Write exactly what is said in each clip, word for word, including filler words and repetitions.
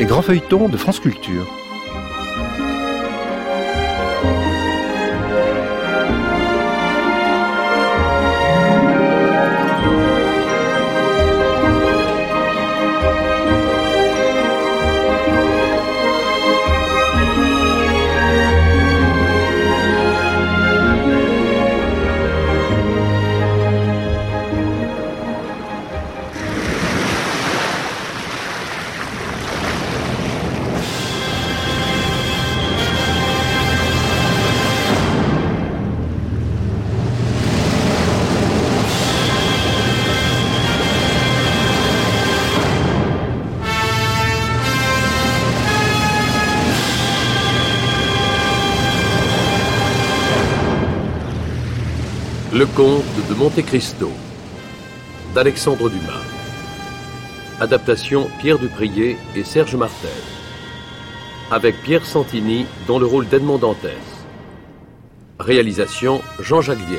et Grand Feuilleton de France Culture. Le Comte de Monte Cristo d'Alexandre Dumas. Adaptation Pierre Duprier et Serge Martel. Avec Pierre Santini dans le rôle d'Edmond Dantès. Réalisation Jean-Jacques Vierme.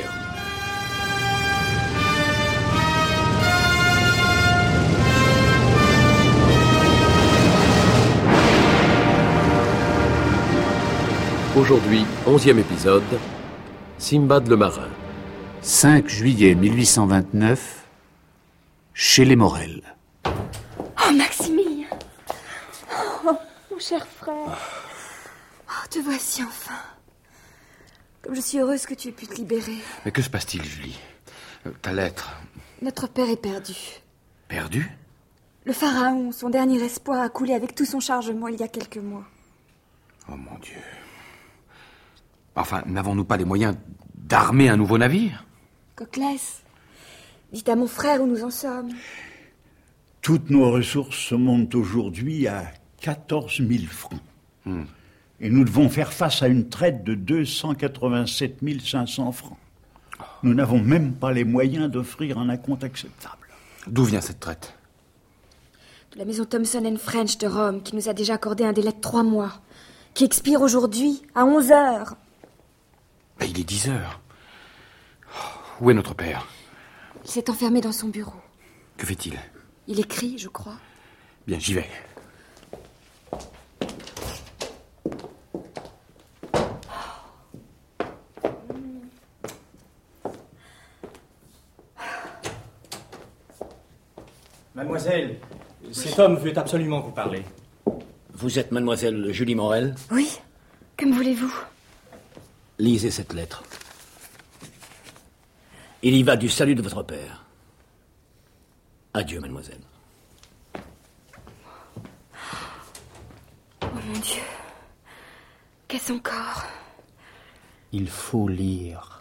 Aujourd'hui, onzième épisode, Simbad le marin. cinq juillet mille huit cent vingt-neuf, chez les Morel. Oh, Maximilien. Oh, mon cher frère. Oh, te voici enfin. Comme je suis heureuse que tu aies pu te libérer. Mais que se passe-t-il, Julie? euh, Ta lettre... Notre père est perdu. Perdu? Le pharaon, son dernier espoir, a coulé avec tout son chargement il y a quelques mois. Oh, mon Dieu. Enfin, n'avons-nous pas les moyens d'armer un nouveau navire? Coclès, dites à mon frère où nous en sommes. Toutes nos ressources se montent aujourd'hui à quatorze mille francs. Hmm. Et nous devons faire face à une traite de deux cent quatre-vingt-sept mille cinq cents francs. Nous n'avons même pas les moyens d'offrir un acompte acceptable. D'où vient cette traite? De la maison Thomson and French de Rome, qui nous a déjà accordé un délai de trois mois, qui expire aujourd'hui à onze heures. Ben, il est dix heures. Où est notre père? Il s'est enfermé dans son bureau. Que fait-il? Il écrit, je crois. Bien, j'y vais. Mademoiselle, cet homme veut absolument vous parler. Vous êtes mademoiselle Julie Morel? Oui, comme voulez-vous. Lisez cette lettre. Il y va du salut de votre père. Adieu, mademoiselle. Oh mon Dieu. Qu'est-ce encore? Il faut lire.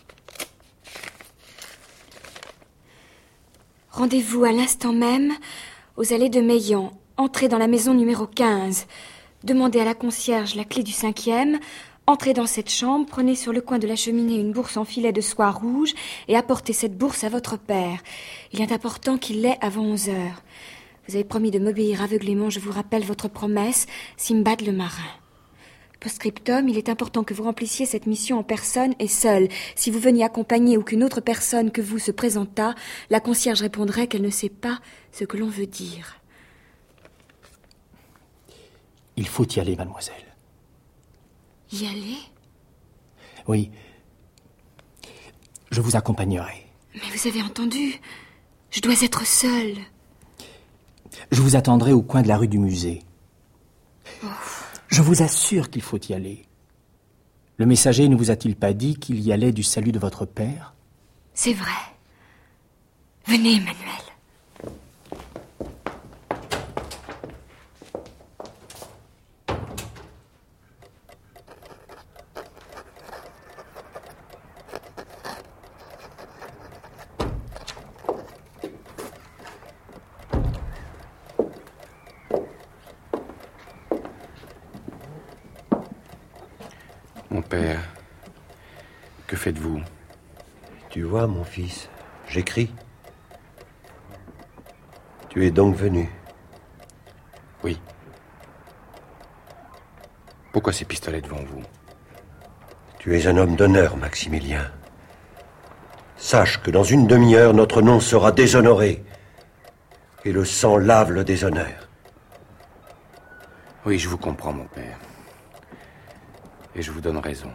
Rendez-vous à l'instant même aux allées de Meillan. Entrez dans la maison numéro quinze. Demandez à la concierge la clé du cinquième. Entrez dans cette chambre, prenez sur le coin de la cheminée une bourse en filet de soie rouge et apportez cette bourse à votre père. Il est important qu'il l'ait avant onze heures. Vous avez promis de m'obéir aveuglément, je vous rappelle votre promesse, Simbad le marin. Post-scriptum, il est important que vous remplissiez cette mission en personne et seul. Si vous veniez accompagner ou qu'une autre personne que vous se présentât, la concierge répondrait qu'elle ne sait pas ce que l'on veut dire. Il faut y aller, mademoiselle. Y aller? Oui. Je vous accompagnerai. Mais vous avez entendu, je dois être seule. Je vous attendrai au coin de la rue du musée. Oh. Je vous assure qu'il faut y aller. Le messager ne vous a-t-il pas dit qu'il y allait du salut de votre père? C'est vrai. Venez, Emmanuel. Mon père, que faites-vous? Tu vois, mon fils, j'écris. Tu es donc venu? Oui. Pourquoi ces pistolets devant vous? Tu es un homme d'honneur, Maximilien. Sache que dans une demi-heure, notre nom sera déshonoré. Et le sang lave le déshonneur. Oui, je vous comprends, mon père. Et je vous donne raison.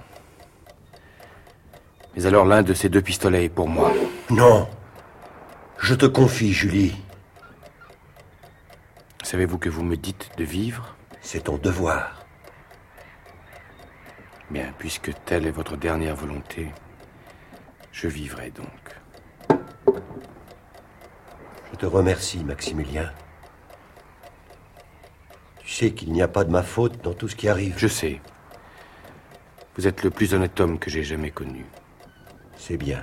Mais alors l'un de ces deux pistolets est pour moi. Non. Je te confie, Julie. Savez-vous que vous me dites de vivre? C'est ton devoir. Bien, puisque telle est votre dernière volonté, je vivrai donc. Je te remercie, Maximilien. Tu sais qu'il n'y a pas de ma faute dans tout ce qui arrive. Je sais. Vous êtes le plus honnête homme que j'ai jamais connu. C'est bien.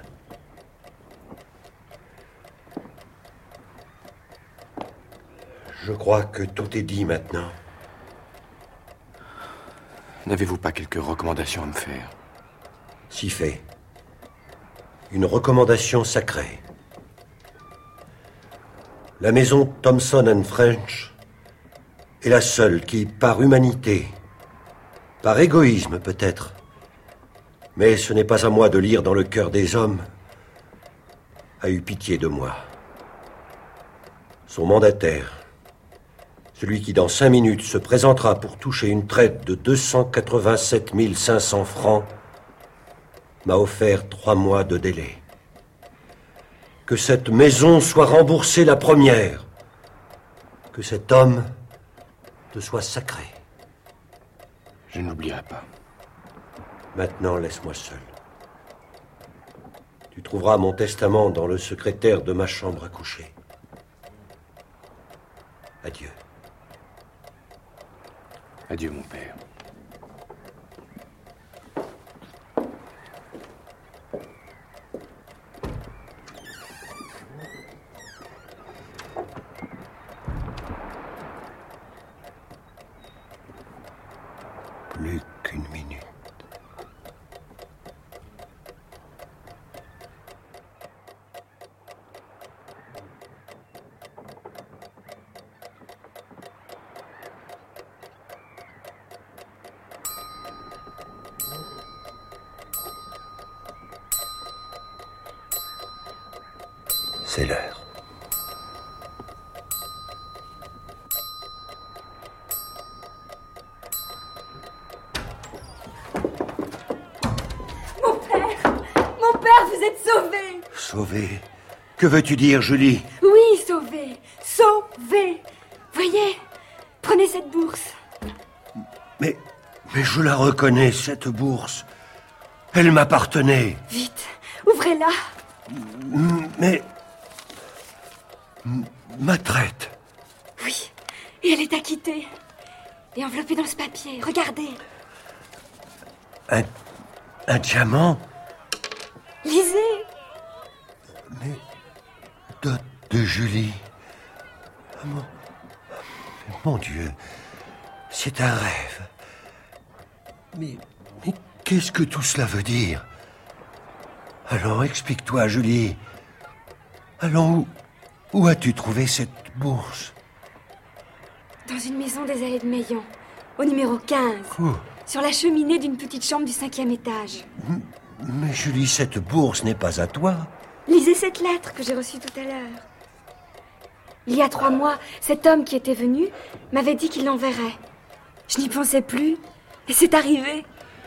Je crois que tout est dit maintenant. N'avez-vous pas quelques recommandations à me faire? Si fait. Une recommandation sacrée. La maison Thompson and French est la seule qui, par humanité, par égoïsme peut-être, mais ce n'est pas à moi de lire dans le cœur des hommes, a eu pitié de moi. Son mandataire, celui qui dans cinq minutes se présentera pour toucher une traite de deux cent quatre-vingt-sept mille cinq cents francs, m'a offert trois mois de délai. Que cette maison soit remboursée la première. Que cet homme te soit sacré. Je n'oublierai pas. Maintenant, laisse-moi seul. Tu trouveras mon testament dans le secrétaire de ma chambre à coucher. Adieu. Adieu, mon père. Plus qu'une minute. C'est l'heure. Mon père! Mon père, vous êtes sauvé! Sauvé? Que veux-tu dire, Julie? Oui, sauvé! Sauvé! Voyez, prenez cette bourse. Mais, mais je la reconnais, cette bourse. Elle m'appartenait. Vite, ouvrez-la. Mais... ma traite. Oui, et elle est acquittée. Et enveloppée dans ce papier, regardez. Un... un diamant? Lisez. Mais... dot de Julie. Mon... mon Dieu, c'est un rêve. Mais... mais qu'est-ce que tout cela veut dire? Allons, explique-toi, Julie. Allons, où... où as-tu trouvé cette bourse? Dans une maison des allées de Meillan, au numéro quinze. Où? Sur la cheminée d'une petite chambre du cinquième étage. Mais Julie, cette bourse n'est pas à toi. Lisez cette lettre que j'ai reçue tout à l'heure. Il y a trois mois, cet homme qui était venu m'avait dit qu'il l'enverrait. Je n'y pensais plus, et c'est arrivé.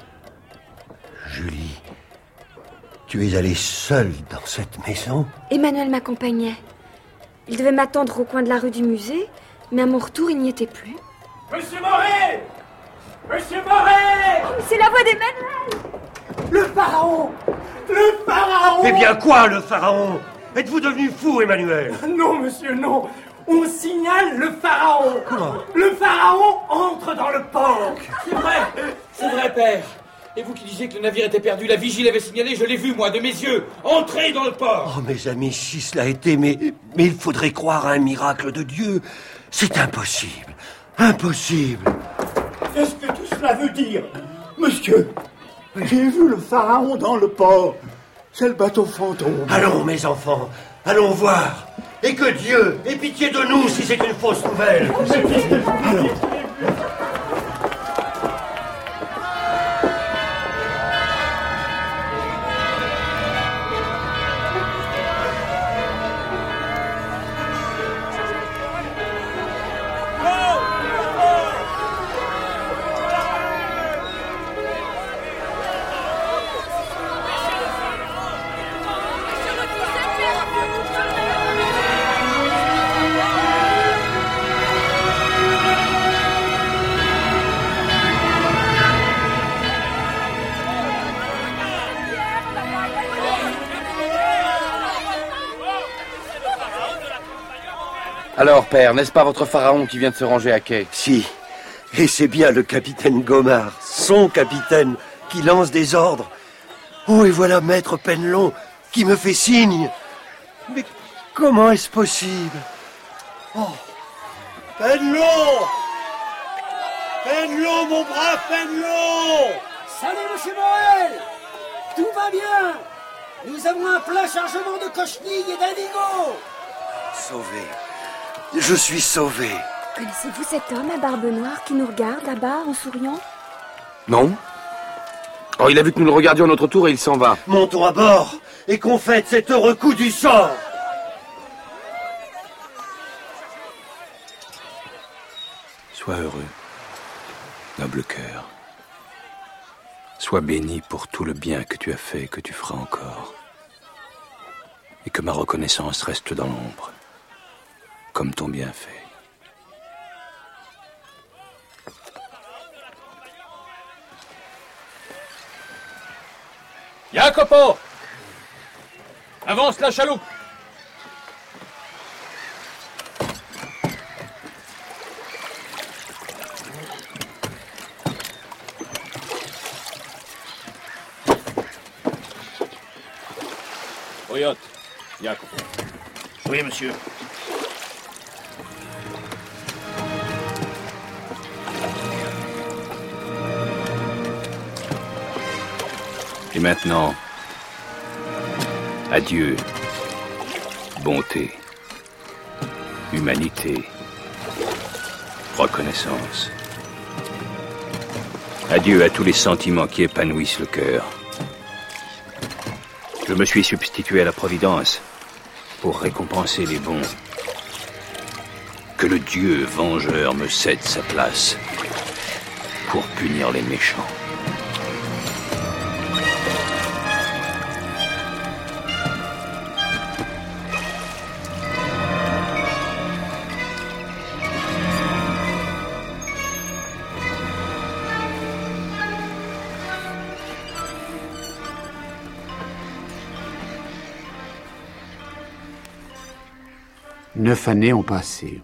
Julie, tu es allée seule dans cette maison? Emmanuel m'accompagnait. Il devait m'attendre au coin de la rue du musée, mais à mon retour, il n'y était plus. Monsieur Moret! Monsieur Moret! Oh, c'est la voix d'Emmanuel! Le pharaon! Le pharaon! Eh bien quoi, le pharaon? Êtes-vous devenu fou, Emmanuel? Non, monsieur, non. On signale le pharaon. Comment? Le pharaon entre dans le port. C'est vrai, c'est vrai, père. Et vous qui disiez que le navire était perdu, la vigile avait signalé, je l'ai vu, moi, de mes yeux, entrer dans le port. Oh, mes amis, si cela était, mais, mais il faudrait croire à un miracle de Dieu. C'est impossible. Impossible. Qu'est-ce que tout cela veut dire? Monsieur, j'ai vu le pharaon dans le port. C'est le bateau fantôme. Allons, mes enfants, allons voir. Et que Dieu ait pitié de nous si c'est une fausse nouvelle. Allons. Alors, père, n'est-ce pas votre pharaon qui vient de se ranger à quai? Si. Et c'est bien le capitaine Gomard, son capitaine, qui lance des ordres. Oh, et voilà maître Penelon qui me fait signe. Mais comment est-ce possible? Oh, Penelon! Penelon, mon brave Penelon! Salut, monsieur Morel! Tout va bien! Nous avons un plein chargement de cochenilles et d'indigo! Sauvé. Je suis sauvé. Connaissez-vous cet homme à barbe noire qui nous regarde là-bas en souriant? Non. Oh, il a vu que nous le regardions à notre tour et il s'en va. Montons à bord et qu'on fête cet heureux coup du sort. Sois heureux, noble cœur. Sois béni pour tout le bien que tu as fait et que tu feras encore. Et que ma reconnaissance reste dans l'ombre, comme ton bienfait. Jacopo! Avance la chaloupe! Oyot, Jacopo. Oui, monsieur. Et maintenant, adieu, bonté, humanité, reconnaissance. Adieu à tous les sentiments qui épanouissent le cœur. Je me suis substitué à la Providence pour récompenser les bons. Que le Dieu vengeur me cède sa place pour punir les méchants. Neuf années ont passé,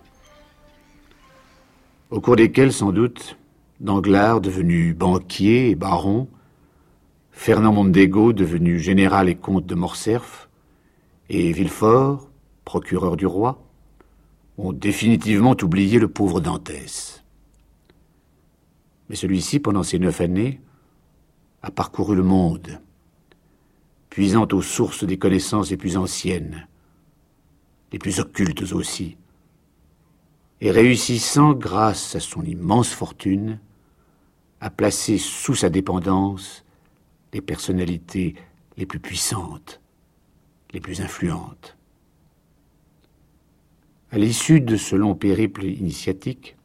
au cours desquelles, sans doute, Danglars, devenu banquier et baron, Fernand Mondego, devenu général et comte de Morcerf, et Villefort, procureur du roi, ont définitivement oublié le pauvre Dantès. Mais celui-ci, pendant ces neuf années, a parcouru le monde, puisant aux sources des connaissances les plus anciennes, les plus occultes aussi, et réussissant, grâce à son immense fortune, à placer sous sa dépendance les personnalités les plus puissantes, les plus influentes. À l'issue de ce long périple initiatique,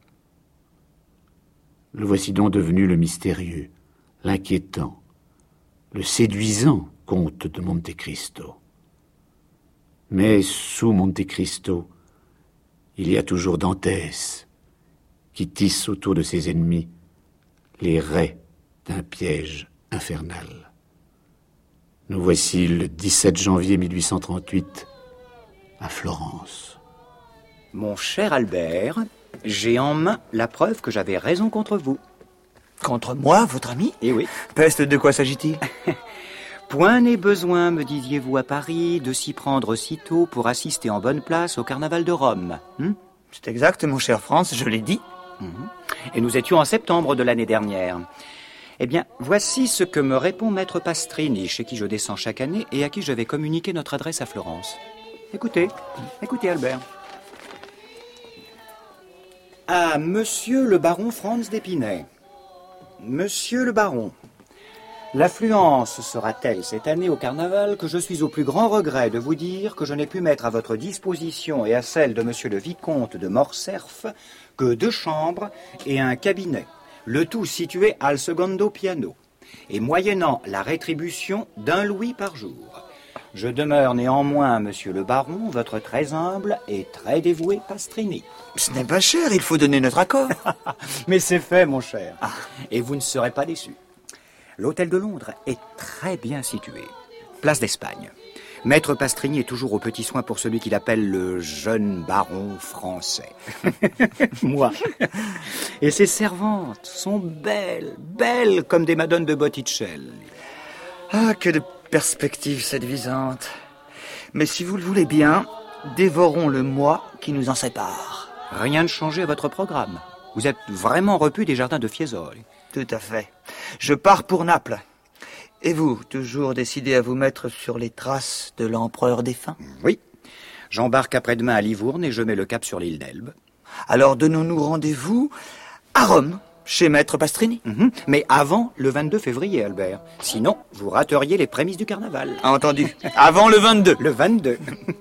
le voici donc devenu le mystérieux, l'inquiétant, le séduisant comte de Monte Cristo. Mais sous Monte Cristo, il y a toujours Dantès, qui tisse autour de ses ennemis les raies d'un piège infernal. Nous voici le dix-sept janvier mille huit cent trente-huit à Florence. Mon cher Albert, j'ai en main la preuve que j'avais raison contre vous. Contre moi, votre ami? Eh oui. Peste, de quoi s'agit-il? Point n'est besoin, me disiez-vous à Paris, de s'y prendre si tôt pour assister en bonne place au carnaval de Rome. Hmm? C'est exact, mon cher Franz, je l'ai dit. Mmh. Et nous étions en septembre de l'année dernière. Eh bien, voici ce que me répond maître Pastrini, chez qui je descends chaque année et à qui je vais communiquer notre adresse à Florence. Écoutez, écoutez Albert. À monsieur le baron Franz d'Épinay. Monsieur le baron, l'affluence sera telle cette année au carnaval que je suis au plus grand regret de vous dire que je n'ai pu mettre à votre disposition et à celle de monsieur le vicomte de Morcerf que deux chambres et un cabinet, le tout situé al secondo piano, et moyennant la rétribution d'un louis par jour. Je demeure néanmoins, monsieur le baron, votre très humble et très dévoué Pastrini. Ce n'est pas cher, il faut donner notre accord. Mais c'est fait, mon cher. Ah. Et vous ne serez pas déçus. L'hôtel de Londres est très bien situé. Place d'Espagne. Maître Pastrini est toujours aux petits soins pour celui qu'il appelle le jeune baron français. Moi. Et ses servantes sont belles, belles comme des madones de Botticelli. Ah, que de perspective séduisante. Mais si vous le voulez bien, dévorons le mois qui nous en sépare. Rien de changé à votre programme. Vous êtes vraiment repu des jardins de Fiesole. Tout à fait. Je pars pour Naples. Et vous, toujours décidé à vous mettre sur les traces de l'empereur défunt? Oui. J'embarque après-demain à Livourne et je mets le cap sur l'île d'Elbe. Alors donnons-nous rendez-vous à Rome, chez Maître Pastrini. Mm-hmm. Mais avant le vingt-deux février, Albert. Sinon, vous rateriez les prémices du carnaval. Entendu. Avant le vingt-deux. Le vingt-deux.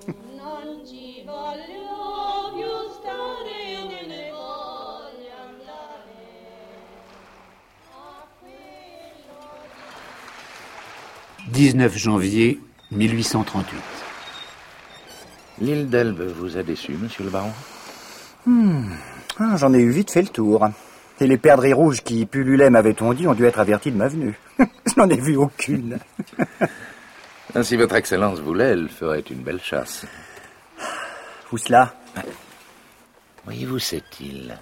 dix-neuf janvier mille huit cent trente-huit. L'île d'Elbe vous a déçu, monsieur le baron? hmm. ah, J'en ai eu vite fait le tour. Et les perdrix rouges qui pullulaient, m'avait-on dit, ont dû être avertis de ma venue. Je n'en ai vu aucune. Si votre Excellence voulait, elle ferait une belle chasse. Où cela? Voyez-vous cette île?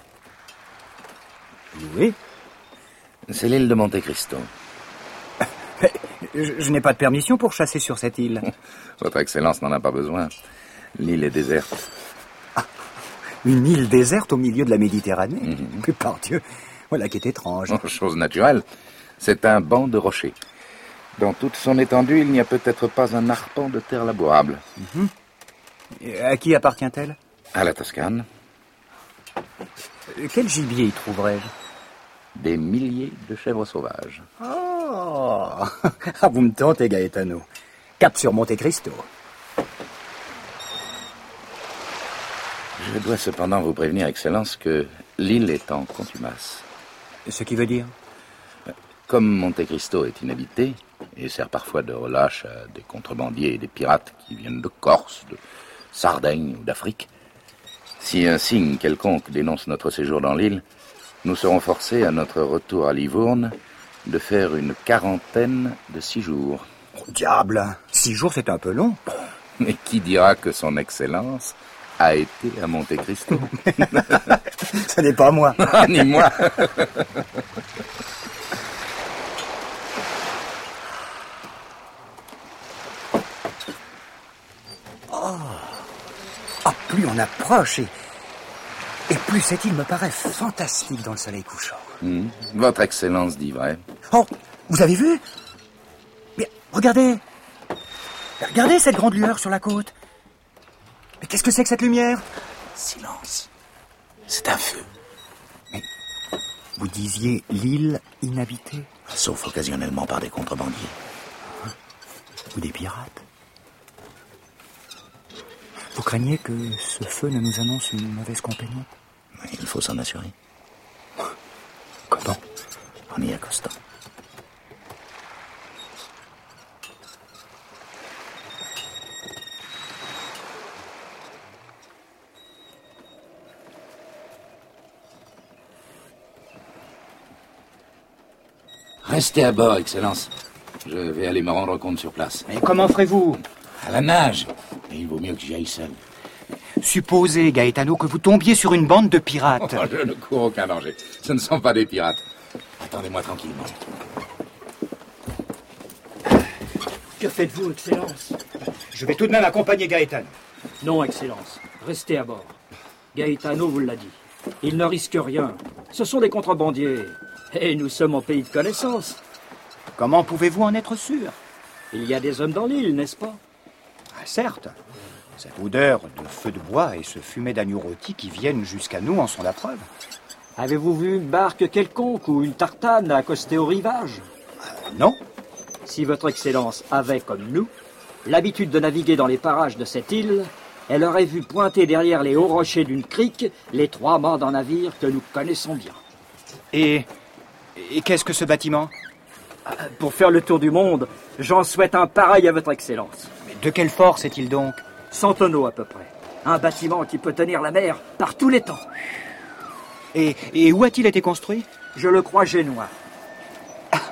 Oui. C'est l'île de Monte Cristo. Je, je n'ai pas de permission pour chasser sur cette île. Votre Excellence n'en a pas besoin. L'île est déserte. Ah, une île déserte au milieu de la Méditerranée? Mm-hmm. Que par Dieu, voilà qui est étrange. Oh, chose naturelle, c'est un banc de rochers. Dans toute son étendue, il n'y a peut-être pas un arpent de terre labourable. Mm-hmm. Et à qui appartient-elle? À la Toscane. Quel gibier y trouverais-je? Des milliers de chèvres sauvages. Oh, ah, vous me tentez, Gaetano. Cap sur Monte Cristo. Je dois cependant vous prévenir, Excellence, que l'île est en contumace. Ce qui veut dire? Comme Monte Cristo est inhabité et sert parfois de relâche à des contrebandiers et des pirates qui viennent de Corse, de Sardaigne ou d'Afrique, si un signe quelconque dénonce notre séjour dans l'île, nous serons forcés, à notre retour à Livourne, de faire une quarantaine de six jours. Oh, diable! Six jours, c'est un peu long. Mais qui dira que son Excellence a été à Monte Cristo? Ce n'est pas moi. Ni moi. Oh. Ah, plus on approche et... Et plus cette île me paraît fantastique dans le soleil couchant. Mmh. Votre Excellence dit vrai. Oh, vous avez vu? Mais regardez. Regardez cette grande lueur sur la côte. Mais qu'est-ce que c'est que cette lumière? Silence. C'est un feu. Mais vous disiez l'île inhabitée? Sauf occasionnellement par des contrebandiers. Ou des pirates. Vous craignez que ce feu ne nous annonce une mauvaise compagnie? Il faut s'en assurer. Comment? En y accostant. Restez à bord, Excellence. Je vais aller me rendre compte sur place. Mais comment ferez-vous? À la nage. Et il vaut mieux que j'y aille seul. Supposez, Gaetano, que vous tombiez sur une bande de pirates. Oh, je ne cours aucun danger. Ce ne sont pas des pirates. Attendez-moi tranquillement. Que faites-vous, Excellence? Je vais tout de même accompagner Gaetano. Non, Excellence. Restez à bord. Gaetano vous l'a dit. Il ne risque rien. Ce sont des contrebandiers. Et nous sommes en pays de connaissance. Comment pouvez-vous en être sûr? Il y a des hommes dans l'île, n'est-ce pas? Ah, certes. Cette odeur de feu de bois et ce fumet d'agneau rôti qui viennent jusqu'à nous en sont la preuve. Avez-vous vu une barque quelconque ou une tartane accostée au rivage? euh, Non. Si votre Excellence avait, comme nous, l'habitude de naviguer dans les parages de cette île, elle aurait vu pointer derrière les hauts rochers d'une crique les trois mâts d'un navire que nous connaissons bien. Et, et qu'est-ce que ce bâtiment? Pour faire le tour du monde, j'en souhaite un pareil à votre Excellence. Mais de quelle force est-il donc? Cent tonneaux à peu près. Un bâtiment qui peut tenir la mer par tous les temps. Et, et où a-t-il été construit? Je le crois génois.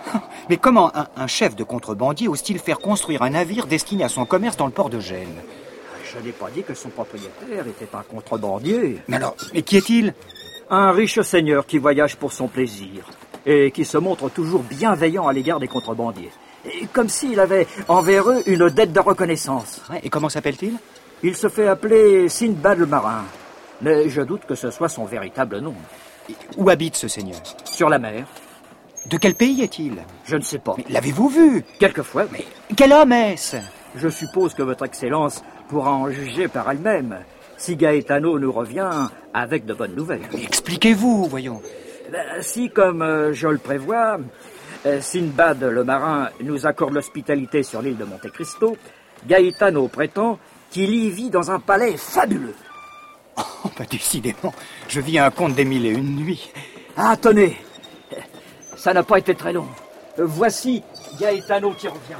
Mais comment un, un chef de contrebandier ose-t-il faire construire un navire destiné à son commerce dans le port de Gênes? Je n'ai pas dit que son propriétaire était un contrebandier. Mais alors, mais qui est-il? Un riche seigneur qui voyage pour son plaisir et qui se montre toujours bienveillant à l'égard des contrebandiers. Et comme s'il avait envers eux une dette de reconnaissance. Ouais, et comment s'appelle-t-il? Il se fait appeler Sindbad le marin. Mais je doute que ce soit son véritable nom. Et où habite ce seigneur? Sur la mer. De quel pays est-il? Je ne sais pas. Mais l'avez-vous vu? Quelquefois. Mais quel homme est-ce? Je suppose que votre Excellence pourra en juger par elle-même, si Gaetano nous revient avec de bonnes nouvelles. Mais expliquez-vous, voyons. Ben, si, comme euh, je le prévois, euh, Sindbad le marin nous accorde l'hospitalité sur l'île de Monte Cristo, Gaetano prétend qu'il y vit dans un palais fabuleux. Oh, bah décidément, je vis un conte des mille et une nuits. Ah, tenez, ça n'a pas été très long. Voici Gaetano qui revient.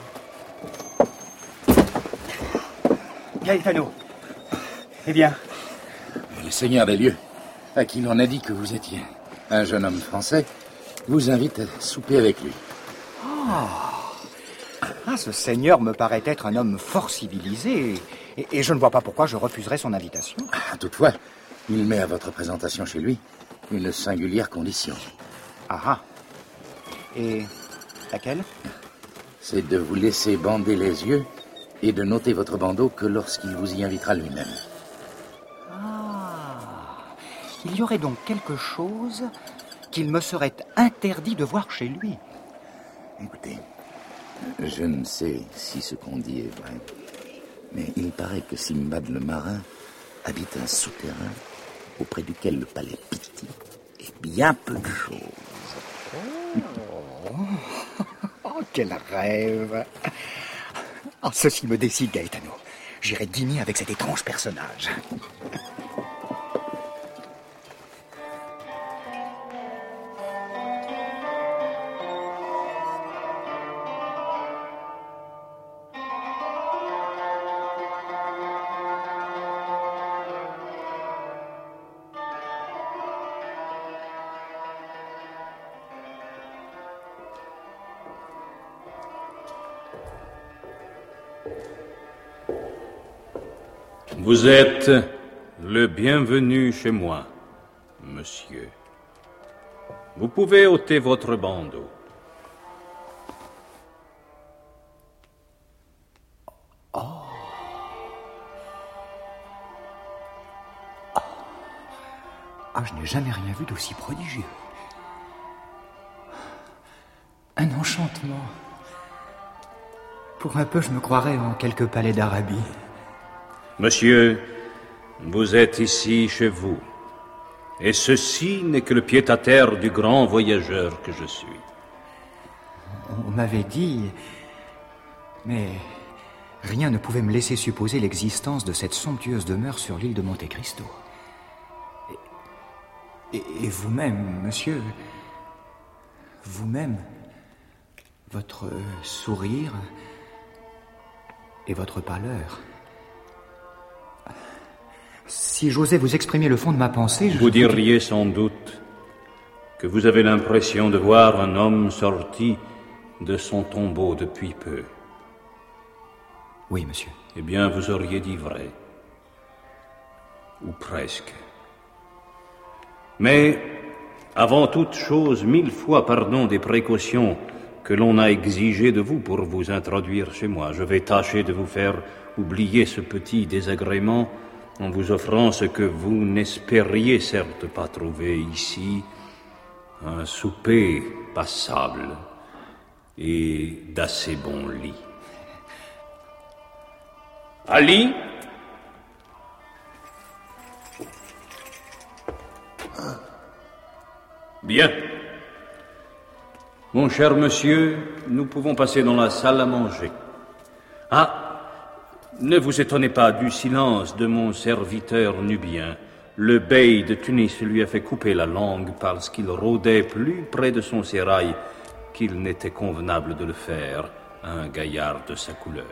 Gaetano. Eh bien? Le seigneur des lieux, à qui l'on a dit que vous étiez un jeune homme français, vous invite à souper avec lui. Oh. Ah, ce seigneur me paraît être un homme fort civilisé, et, et je ne vois pas pourquoi je refuserais son invitation. Ah, toutefois, il met à votre présentation chez lui une singulière condition. Ah ah. Et laquelle? C'est de vous laisser bander les yeux et de noter votre bandeau que lorsqu'il vous y invitera lui-même. Ah. Il y aurait donc quelque chose qu'il me serait interdit de voir chez lui. Écoutez, je ne sais si ce qu'on dit est vrai, mais il paraît que Sindbad le marin habite un souterrain auprès duquel le palais Pitti est bien peu de choses. Oh, oh quel rêve! Oh, ceci me décide, Gaetano. J'irai dîner avec cet étrange personnage. Vous êtes le bienvenu chez moi, monsieur. Vous pouvez ôter votre bandeau. Oh. Oh. Ah, je n'ai jamais rien vu d'aussi prodigieux. Un enchantement. Pour un peu, je me croirais en quelque palais d'Arabie. Monsieur, vous êtes ici chez vous. Et ceci n'est que le pied-à-terre du grand voyageur que je suis. On m'avait dit... Mais rien ne pouvait me laisser supposer l'existence de cette somptueuse demeure sur l'île de Monte Cristo. Et, et, et vous-même, monsieur... Vous-même... Votre sourire... Et votre pâleur... Si j'osais vous exprimer le fond de ma pensée, je... Vous diriez sans doute que vous avez l'impression de voir un homme sorti de son tombeau depuis peu. Oui, monsieur. Eh bien, vous auriez dit vrai. Ou presque. Mais, avant toute chose, mille fois pardon des précautions que l'on a exigées de vous pour vous introduire chez moi. Je vais tâcher de vous faire oublier ce petit désagrément en vous offrant ce que vous n'espériez certes pas trouver ici, un souper passable et d'assez bon lit. Ali? Bien. Mon cher monsieur, nous pouvons passer dans la salle à manger. Ah! Ne vous étonnez pas du silence de mon serviteur nubien. Le bey de Tunis lui a fait couper la langue parce qu'il rôdait plus près de son sérail qu'il n'était convenable de le faire à un gaillard de sa couleur.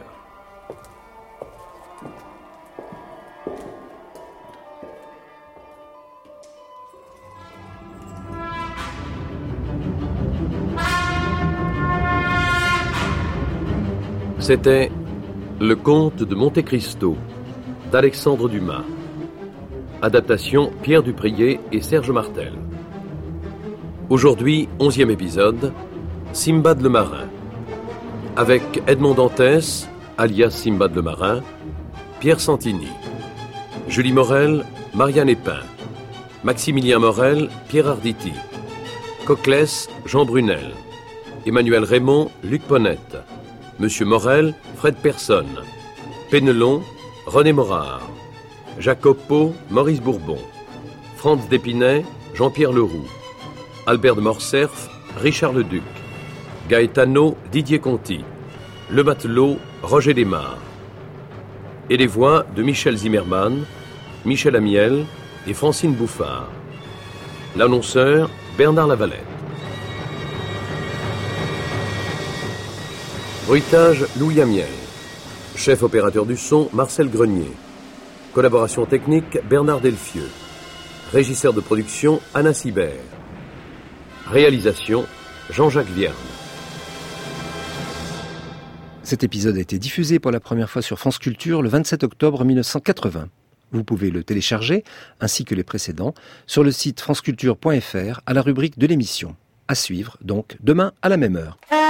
C'était Le Comte de Monte Cristo d'Alexandre Dumas. Adaptation Pierre Duprier et Serge Martel. Aujourd'hui, onzième épisode, Simbad le Marin. Avec Edmond Dantès, alias Simbad le Marin, Pierre Santini, Julie Morel, Marianne Épin, Maximilien Morel, Pierre Arditi, Coclès, Jean Brunel, Emmanuel Raymond, Luc Ponette, Monsieur Morel, Fred Personne, Pénelon, René Morard, Jacopo, Maurice Bourbon, Franz d'Épinay, Jean-Pierre Leroux, Albert de Morcerf, Richard Leduc, Gaetano, Didier Conti, Le Matelot, Roger Desmar. Et les voix de Michel Zimmermann, Michel Amiel et Francine Bouffard. L'annonceur, Bernard Lavalette. Bruitage, Louis Amiel. Chef opérateur du son, Marcel Grenier. Collaboration technique, Bernard Delfieux. Régisseur de production, Anna Sibert. Réalisation, Jean-Jacques Vierne. Cet épisode a été diffusé pour la première fois sur France Culture le vingt-sept octobre mille neuf cent quatre-vingts. Vous pouvez le télécharger, ainsi que les précédents, sur le site franceculture point f r à la rubrique de l'émission. À suivre, donc, demain à la même heure.